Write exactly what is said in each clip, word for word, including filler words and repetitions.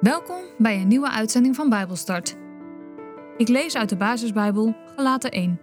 Welkom bij een nieuwe uitzending van Bijbelstart. Ik lees uit de Basisbijbel Galaten één.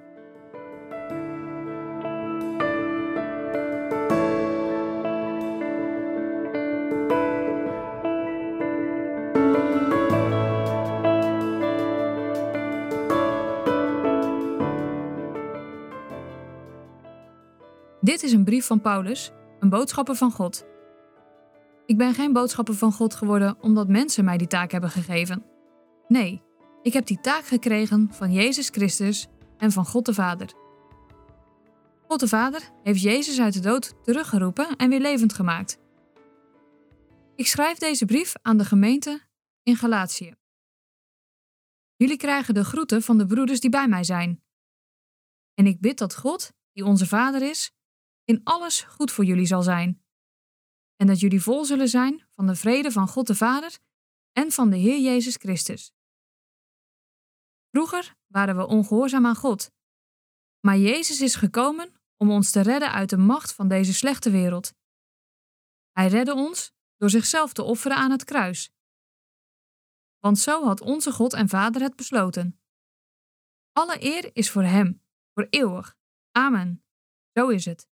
Dit is een brief van Paulus, een boodschapper van God. Ik ben geen boodschapper van God geworden omdat mensen mij die taak hebben gegeven. Nee, ik heb die taak gekregen van Jezus Christus en van God de Vader. God de Vader heeft Jezus uit de dood teruggeroepen en weer levend gemaakt. Ik schrijf deze brief aan de gemeente in Galatië. Jullie krijgen de groeten van de broeders die bij mij zijn. En ik bid dat God, die onze Vader is, in alles goed voor jullie zal zijn. En dat jullie vol zullen zijn van de vrede van God de Vader en van de Heer Jezus Christus. Vroeger waren we ongehoorzaam aan God, maar Jezus is gekomen om ons te redden uit de macht van deze slechte wereld. Hij redde ons door zichzelf te offeren aan het kruis. Want zo had onze God en Vader het besloten. Alle eer is voor Hem, voor eeuwig. Amen. Zo is het.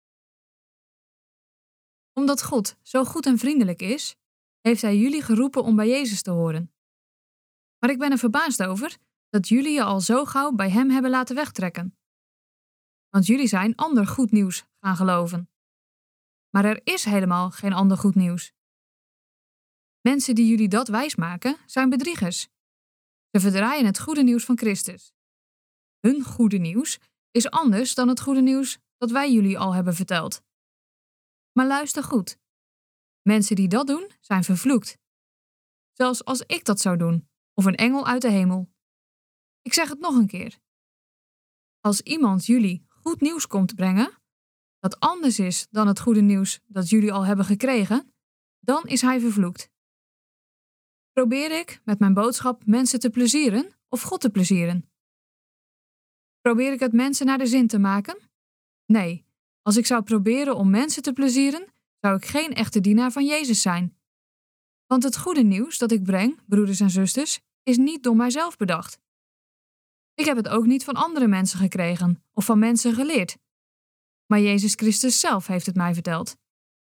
Omdat God zo goed en vriendelijk is, heeft Hij jullie geroepen om bij Jezus te horen. Maar ik ben er verbaasd over dat jullie je al zo gauw bij Hem hebben laten wegtrekken. Want jullie zijn ander goed nieuws gaan geloven. Maar er is helemaal geen ander goed nieuws. Mensen die jullie dat wijsmaken, zijn bedriegers. Ze verdraaien het goede nieuws van Christus. Hun goede nieuws is anders dan het goede nieuws dat wij jullie al hebben verteld. Maar luister goed. Mensen die dat doen, zijn vervloekt. Zelfs als ik dat zou doen, of een engel uit de hemel. Ik zeg het nog een keer. Als iemand jullie goed nieuws komt brengen, dat anders is dan het goede nieuws dat jullie al hebben gekregen, dan is hij vervloekt. Probeer ik met mijn boodschap mensen te plezieren of God te plezieren? Probeer ik het mensen naar de zin te maken? Nee. Als ik zou proberen om mensen te plezieren, zou ik geen echte dienaar van Jezus zijn. Want het goede nieuws dat ik breng, broeders en zusters, is niet door mijzelf bedacht. Ik heb het ook niet van andere mensen gekregen of van mensen geleerd. Maar Jezus Christus zelf heeft het mij verteld.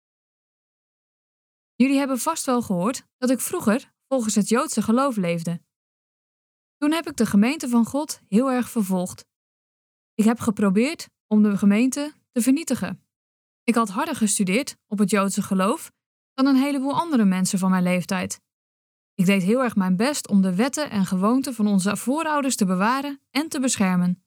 Jullie hebben vast wel gehoord dat ik vroeger volgens het Joodse geloof leefde. Toen heb ik de gemeente van God heel erg vervolgd. Ik heb geprobeerd om de gemeente te vernietigen. Ik had harder gestudeerd op het Joodse geloof dan een heleboel andere mensen van mijn leeftijd. Ik deed heel erg mijn best om de wetten en gewoonten van onze voorouders te bewaren en te beschermen.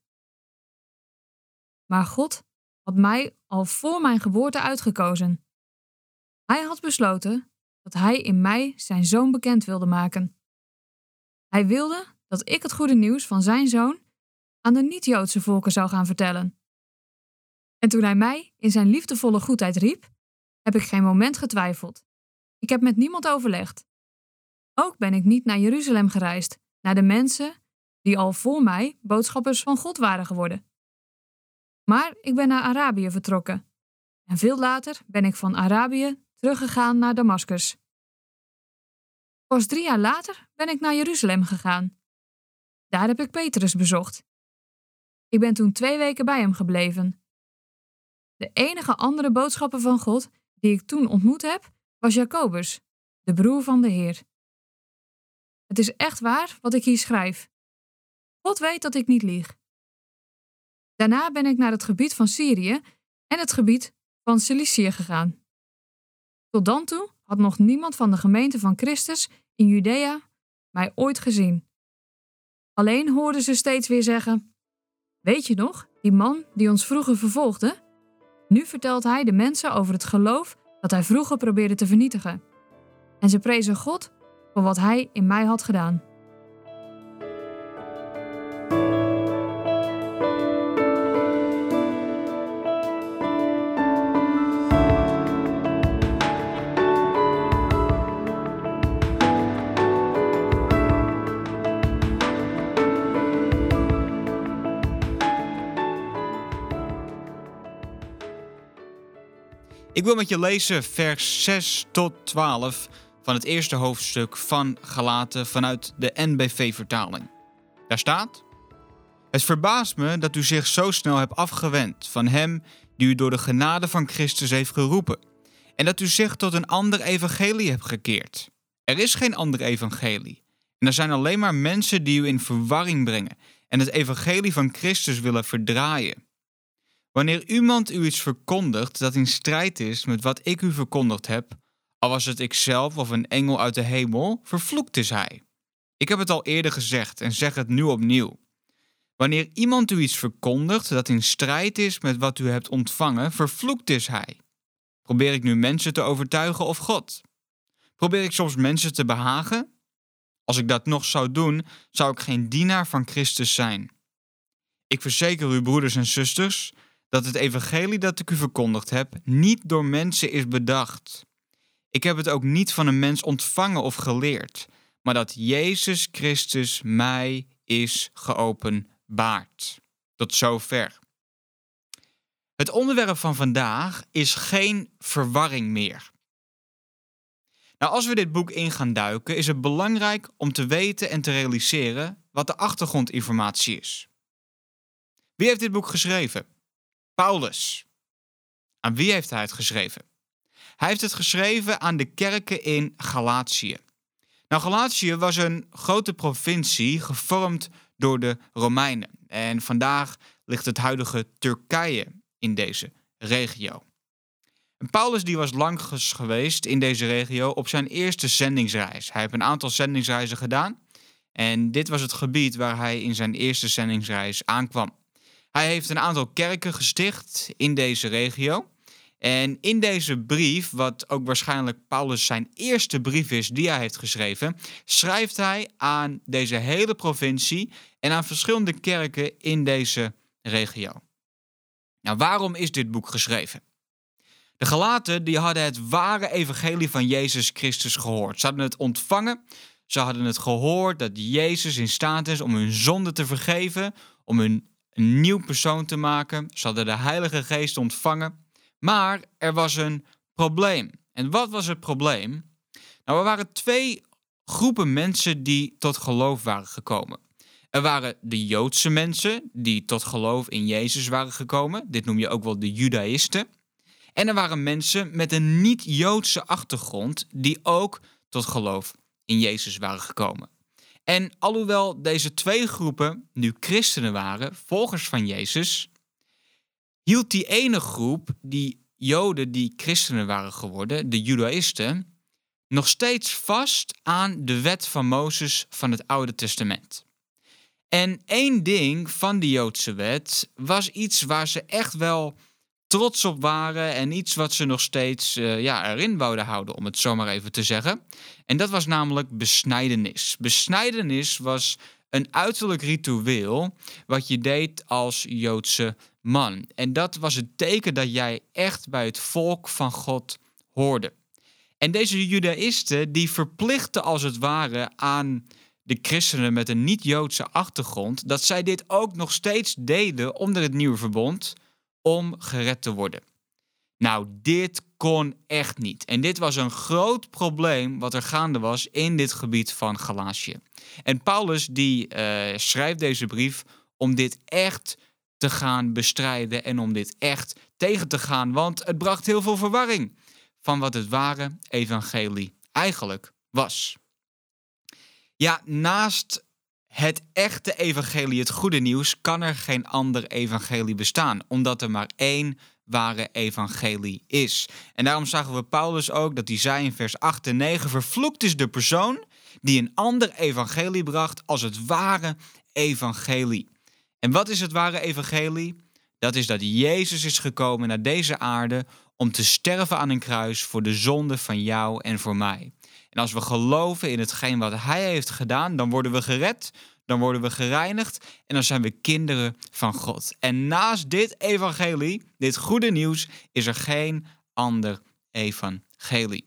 Maar God had mij al voor mijn geboorte uitgekozen. Hij had besloten dat Hij in mij zijn Zoon bekend wilde maken. Hij wilde dat ik het goede nieuws van zijn Zoon aan de niet-Joodse volken zou gaan vertellen. En toen Hij mij in zijn liefdevolle goedheid riep, heb ik geen moment getwijfeld. Ik heb met niemand overlegd. Ook ben ik niet naar Jeruzalem gereisd, naar de mensen die al voor mij boodschappers van God waren geworden. Maar ik ben naar Arabië vertrokken. En veel later ben ik van Arabië teruggegaan naar Damascus. Pas drie jaar later ben ik naar Jeruzalem gegaan. Daar heb ik Petrus bezocht. Ik ben toen twee weken bij hem gebleven. De enige andere boodschapper van God die ik toen ontmoet heb, was Jacobus, de broer van de Heer. Het is echt waar wat ik hier schrijf. God weet dat ik niet lieg. Daarna ben ik naar het gebied van Syrië en het gebied van Cilicië gegaan. Tot dan toe had nog niemand van de gemeente van Christus in Judea mij ooit gezien. Alleen hoorden ze steeds weer zeggen: weet je nog, die man die ons vroeger vervolgde? Nu vertelt hij de mensen over het geloof dat hij vroeger probeerde te vernietigen. En ze prezen God voor wat hij in mij had gedaan. Ik wil met je lezen vers zes tot twaalf van het eerste hoofdstuk van Galaten vanuit de N B V-vertaling. Daar staat: Het verbaast me dat u zich zo snel hebt afgewend van hem die u door de genade van Christus heeft geroepen, en dat u zich tot een ander evangelie hebt gekeerd. Er is geen ander evangelie. En er zijn alleen maar mensen die u in verwarring brengen en het evangelie van Christus willen verdraaien. Wanneer iemand u iets verkondigt dat in strijd is met wat ik u verkondigd heb, al was het ikzelf of een engel uit de hemel, vervloekt is hij. Ik heb het al eerder gezegd en zeg het nu opnieuw. Wanneer iemand u iets verkondigt dat in strijd is met wat u hebt ontvangen, vervloekt is hij. Probeer ik nu mensen te overtuigen of God? Probeer ik soms mensen te behagen? Als ik dat nog zou doen, zou ik geen dienaar van Christus zijn. Ik verzeker u, broeders en zusters, dat het evangelie dat ik u verkondigd heb, niet door mensen is bedacht. Ik heb het ook niet van een mens ontvangen of geleerd, maar dat Jezus Christus mij is geopenbaard. Tot zover. Het onderwerp van vandaag is geen verwarring meer. Nou, als we dit boek in gaan duiken, is het belangrijk om te weten en te realiseren wat de achtergrondinformatie is. Wie heeft dit boek geschreven? Paulus. Aan wie heeft hij het geschreven? Hij heeft het geschreven aan de kerken in Galatië. Nou, Galatië was een grote provincie gevormd door de Romeinen. En vandaag ligt het huidige Turkije in deze regio. En Paulus die was lang geweest in deze regio op zijn eerste zendingsreis. Hij heeft een aantal zendingsreizen gedaan. En dit was het gebied waar hij in zijn eerste zendingsreis aankwam. Hij heeft een aantal kerken gesticht in deze regio. En in deze brief, wat ook waarschijnlijk Paulus zijn eerste brief is die hij heeft geschreven, schrijft hij aan deze hele provincie en aan verschillende kerken in deze regio. Nou, waarom is dit boek geschreven? De Galaten die hadden het ware evangelie van Jezus Christus gehoord. Ze hadden het ontvangen. Ze hadden het gehoord dat Jezus in staat is om hun zonde te vergeven, om hun een nieuw persoon te maken. Ze hadden de Heilige Geest ontvangen. Maar er was een probleem. En wat was het probleem? Nou, er waren twee groepen mensen die tot geloof waren gekomen. Er waren de Joodse mensen die tot geloof in Jezus waren gekomen. Dit noem je ook wel de Judaïsten. En er waren mensen met een niet-Joodse achtergrond die ook tot geloof in Jezus waren gekomen. En alhoewel deze twee groepen nu christenen waren, volgers van Jezus, hield die ene groep, die Joden die christenen waren geworden, de Judaïsten, nog steeds vast aan de wet van Mozes van het Oude Testament. En één ding van die Joodse wet was iets waar ze echt wel trots op waren en iets wat ze nog steeds uh, ja, erin wouden houden, om het zo maar even te zeggen. En dat was namelijk besnijdenis. Besnijdenis was een uiterlijk ritueel wat je deed als Joodse man. En dat was het teken dat jij echt bij het volk van God hoorde. En deze Judaïsten die verplichten als het ware aan de christenen met een niet-Joodse achtergrond dat zij dit ook nog steeds deden onder het nieuwe verbond om gered te worden. Nou, dit kon echt niet. En dit was een groot probleem wat er gaande was in dit gebied van Galatië. En Paulus die uh, schrijft deze brief om dit echt te gaan bestrijden en om dit echt tegen te gaan, want het bracht heel veel verwarring van wat het ware evangelie eigenlijk was. Ja, naast het echte evangelie, het goede nieuws, kan er geen ander evangelie bestaan, omdat er maar één ware evangelie is. En daarom zagen we Paulus ook dat hij zei in vers acht en negen, vervloekt is de persoon die een ander evangelie bracht als het ware evangelie. En wat is het ware evangelie? Dat is dat Jezus is gekomen naar deze aarde om te sterven aan een kruis voor de zonde van jou en voor mij. En als we geloven in hetgeen wat hij heeft gedaan, dan worden we gered, dan worden we gereinigd en dan zijn we kinderen van God. En naast dit evangelie, dit goede nieuws, is er geen ander evangelie.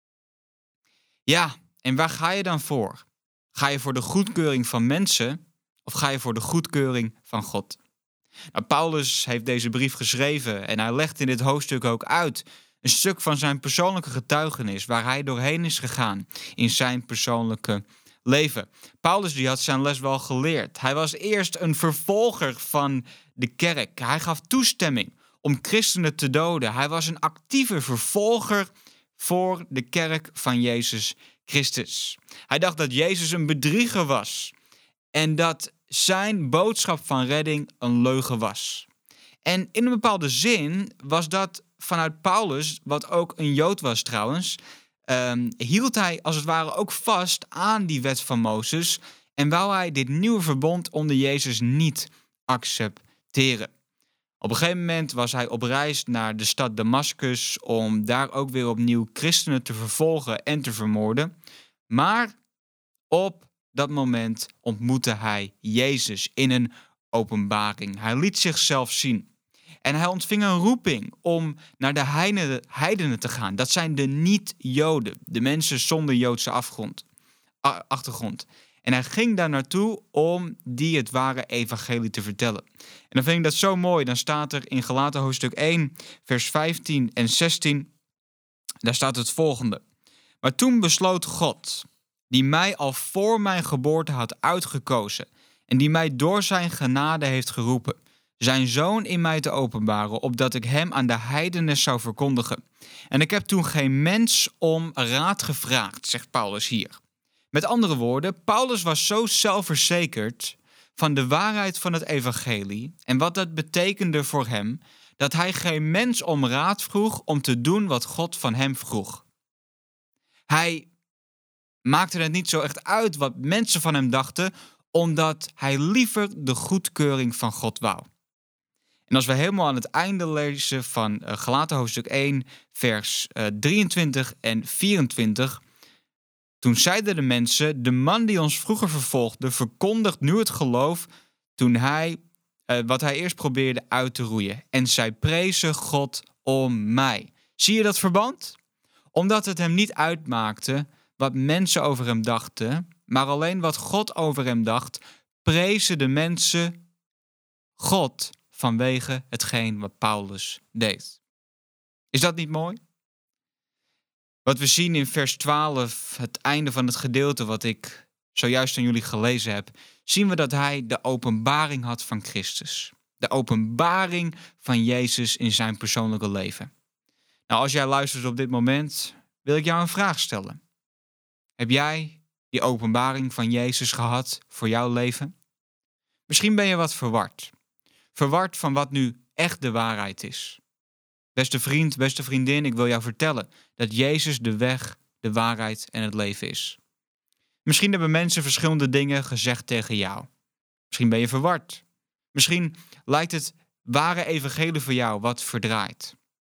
Ja, en waar ga je dan voor? Ga je voor de goedkeuring van mensen of ga je voor de goedkeuring van God? Nou, Paulus heeft deze brief geschreven en hij legt in dit hoofdstuk ook uit Een stuk van zijn persoonlijke getuigenis waar hij doorheen is gegaan in zijn persoonlijke leven. Paulus die had zijn les wel geleerd. Hij was eerst een vervolger van de kerk. Hij gaf toestemming om christenen te doden. Hij was een actieve vervolger voor de kerk van Jezus Christus. Hij dacht dat Jezus een bedrieger was en dat zijn boodschap van redding een leugen was. En in een bepaalde zin was dat vanuit Paulus, wat ook een Jood was trouwens, um, hield hij als het ware ook vast aan die wet van Mozes en wou hij dit nieuwe verbond onder Jezus niet accepteren. Op een gegeven moment was hij op reis naar de stad Damascus om daar ook weer opnieuw christenen te vervolgen en te vermoorden. Maar op dat moment ontmoette hij Jezus in een openbaring. Hij liet zichzelf zien. En hij ontving een roeping om naar de heidenen te gaan. Dat zijn de niet-Joden, de mensen zonder Joodse afgrond, achtergrond. En hij ging daar naartoe om die het ware evangelie te vertellen. En dan vind ik dat zo mooi. Dan staat er in Galaten hoofdstuk één, vers vijftien en zestien, daar staat het volgende. Maar toen besloot God, die mij al voor mijn geboorte had uitgekozen en die mij door zijn genade heeft geroepen, zijn zoon in mij te openbaren, opdat ik hem aan de heidenen zou verkondigen. En ik heb toen geen mens om raad gevraagd, zegt Paulus hier. Met andere woorden, Paulus was zo zelfverzekerd van de waarheid van het evangelie en wat dat betekende voor hem, dat hij geen mens om raad vroeg om te doen wat God van hem vroeg. Hij maakte het niet zo echt uit wat mensen van hem dachten, omdat hij liever de goedkeuring van God wou. En als we helemaal aan het einde lezen van uh, Galaten hoofdstuk één, vers uh, drieëntwintig en vierentwintig... Toen zeiden de mensen, de man die ons vroeger vervolgde, verkondigt nu het geloof toen hij, uh, wat hij eerst probeerde uit te roeien. En zij prezen God om mij. Zie je dat verband? Omdat het hem niet uitmaakte wat mensen over hem dachten, maar alleen wat God over hem dacht, prezen de mensen God vanwege hetgeen wat Paulus deed. Is dat niet mooi? Wat we zien in vers twaalf, het einde van het gedeelte wat ik zojuist aan jullie gelezen heb, zien we dat hij de openbaring had van Christus. De openbaring van Jezus in zijn persoonlijke leven. Nou, als jij luistert op dit moment, wil ik jou een vraag stellen. Heb jij die openbaring van Jezus gehad voor jouw leven? Misschien ben je wat verward. Verward van wat nu echt de waarheid is. Beste vriend, beste vriendin, ik wil jou vertellen dat Jezus de weg, de waarheid en het leven is. Misschien hebben mensen verschillende dingen gezegd tegen jou. Misschien ben je verward. Misschien lijkt het ware evangelie voor jou wat verdraaid.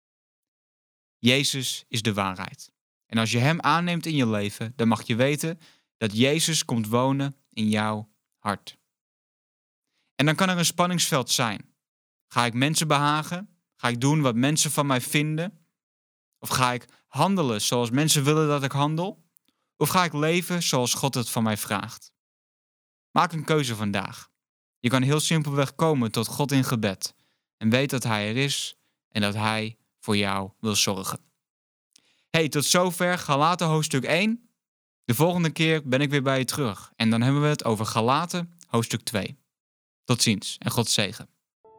Jezus is de waarheid. En als je hem aanneemt in je leven, dan mag je weten dat Jezus komt wonen in jouw hart. En dan kan er een spanningsveld zijn. Ga ik mensen behagen? Ga ik doen wat mensen van mij vinden? Of ga ik handelen zoals mensen willen dat ik handel? Of ga ik leven zoals God het van mij vraagt? Maak een keuze vandaag. Je kan heel simpelweg komen tot God in gebed. En weet dat hij er is en dat hij voor jou wil zorgen. Hey, tot zover Galaten hoofdstuk één. De volgende keer ben ik weer bij je terug. En dan hebben we het over Galaten hoofdstuk twee. Tot ziens en God zegen.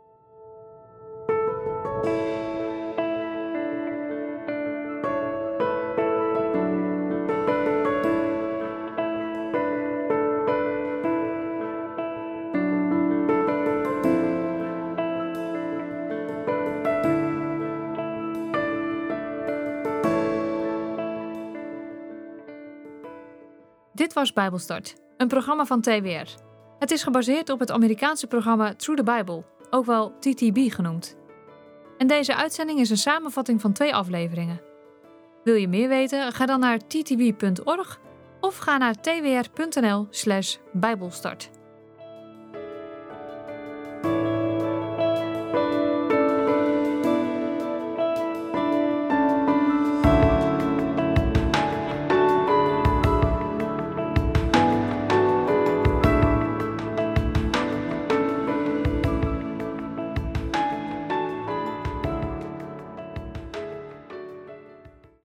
Dit was Bijbelstart, een programma van T W R. Het is gebaseerd op het Amerikaanse programma Through the Bible, ook wel T T B genoemd. En deze uitzending is een samenvatting van twee afleveringen. Wil je meer weten? Ga dan naar t t b punt org of ga naar t w r punt n l slash bijbelstart.